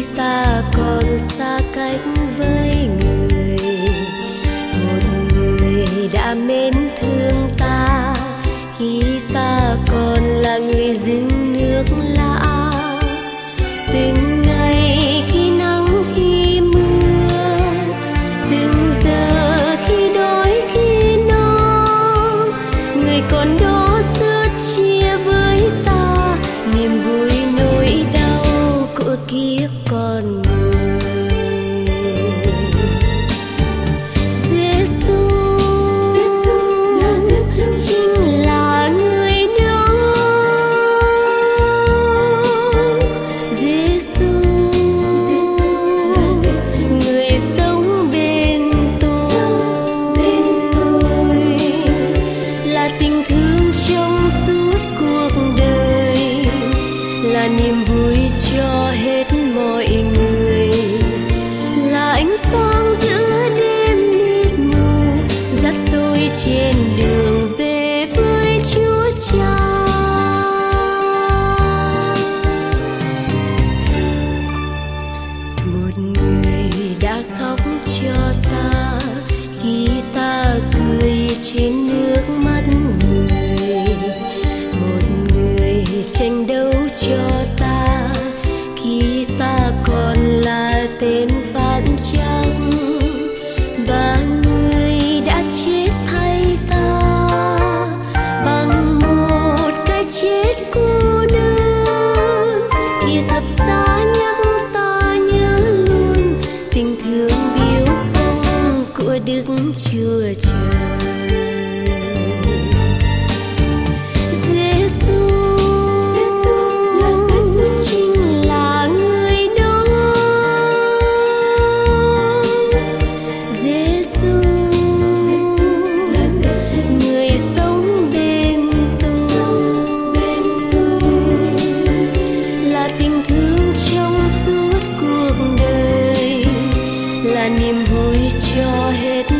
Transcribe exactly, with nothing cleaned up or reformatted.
ta còn xa cách với người, một người đã mến thương ta khi ta còn là người dưng nước lã. Từng ngày khi nắng khi mưa, từng giờ khi đói khi no, người còn đó sớt chia với ta niềm vui nỗi đau của kiếp con người. Giêsu, chính là người đó. Giêsu, người sống bên tôi, là tình thương trong suốt cuộc đời, là niềm vui cho hết mọi người, là ánh sáng giữa đêm mịt mù, dắt tôi trên đường về với Chúa Cha. Một người đã khóc cho ta khi ta cười trên nước mắt người, một người tranh đấu cho ta khi ta còn là tên phản trắng, và người đã chết thay ta bằng một cái chết cô đơn. Kìa thập giá nhắc ta nhớ luôn tình thương biếu không của Đức Chúa Trời. Giêsu, chính là người đó. Giêsu, người sống bên tôi, là tình thương trong suốt cuộc đời, là niềm vui cho hết